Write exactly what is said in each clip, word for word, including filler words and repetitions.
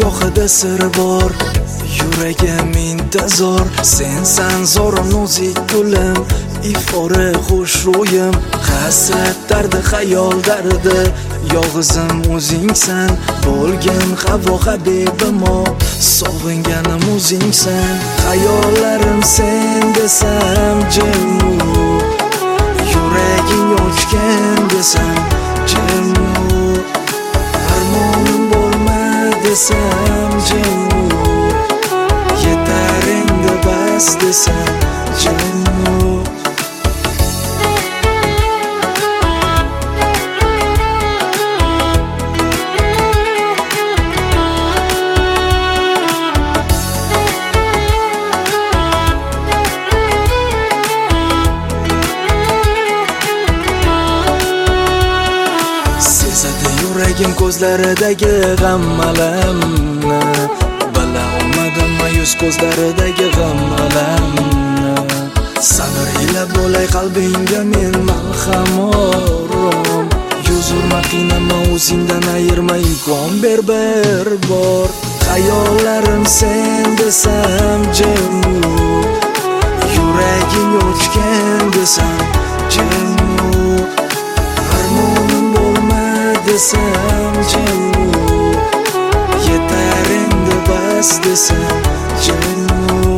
gohida sir bor, yuragim intizor. Sensan zo'rim nozik gulim, ifori xushro'yim. Hasrat dardi, xayol dardi, yolg'izim o'zingsan. Bo'lgin havo habibimo, sog'inganim o'zingsan. Xayollarim sen desam jimu, yuraging ochgan desam jimu. Armonim bo'lma desam jimu, yetar endi bas desam jimu. Yuragim ko'zlaridagi g'am-alamni, bila olmadim mayus ko'zlaridagi g'am-alamni. Sabr ila bo'lay qalbingga men malhamorim. Yuz urma, qiynama, o'zingdan ayirma, imkon ber bir bor. Xayollarim sen desam jimu, yuraging ochgan desam jimu. Armonim bo'lma desam jimu, yetar endi bas desam jimu.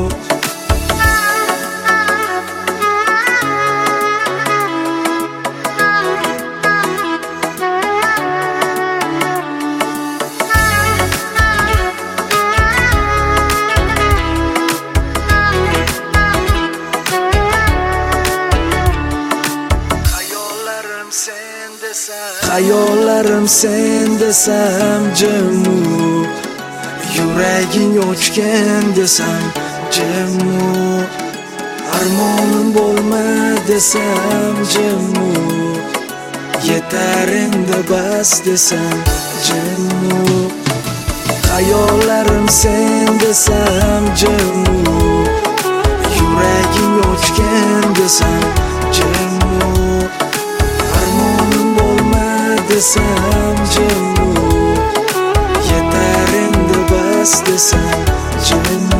Xayollarim sen desam jimu, yuraging ochgan desam jimu. Armonim bo'lma desam jimu, yetar endi bas desam jimu. Xayollarim sen desam jimu, yuraging ochgan desam jimu. Desam jimu, yetar endi bas desam jimu.